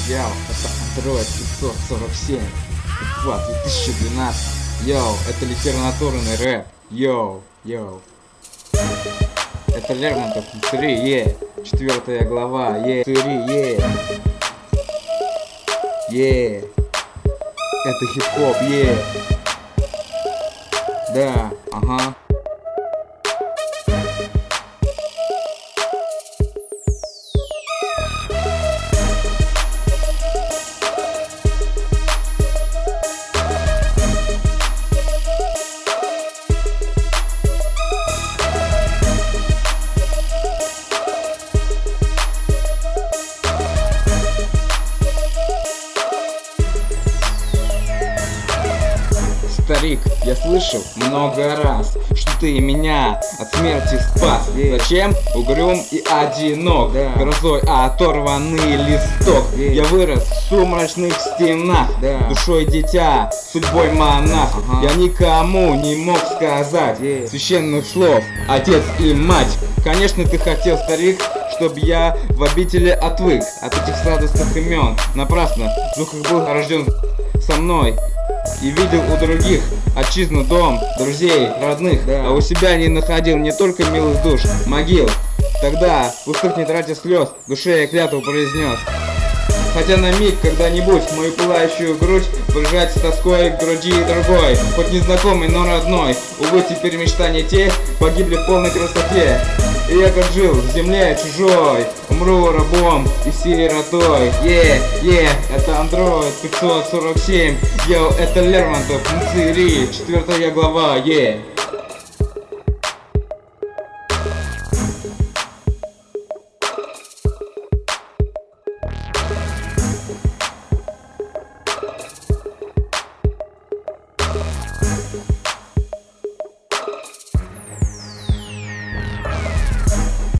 Йоу, это Android 547, Экват 2012. Йоу, это литературный рэп. Йоу. Это Лермонтов, 3, 4 глава, 3, Это хип-хоп, Да, ага. Старик, я слышал много раз, что ты меня от смерти спас. Зачем? Угрюм и одинок, грозой оторванный листок. Я вырос в сумрачных стенах, душой дитя, судьбой монах. Я никому не мог сказать священных слов, отец и мать. Конечно, ты хотел, старик, чтобы я в обители отвык от этих сладостных имен. Напрасно, дух их был рожден со мной и видел у других отчизну, дом, друзей, родных, а у себя не находил не только милых душ, могил. Тогда, пустых не тратя слез, душе я клятву произнес. Хотя на миг когда-нибудь мою пылающую грудь прижать с тоской к груди другой, хоть незнакомый, но родной. Увы, теперь мечтания те погибли в полной красоте. И я как жил в земле чужой, умру рабом и сиротой. Это Android 547. Йоу, это Лермонтов, 4 глава,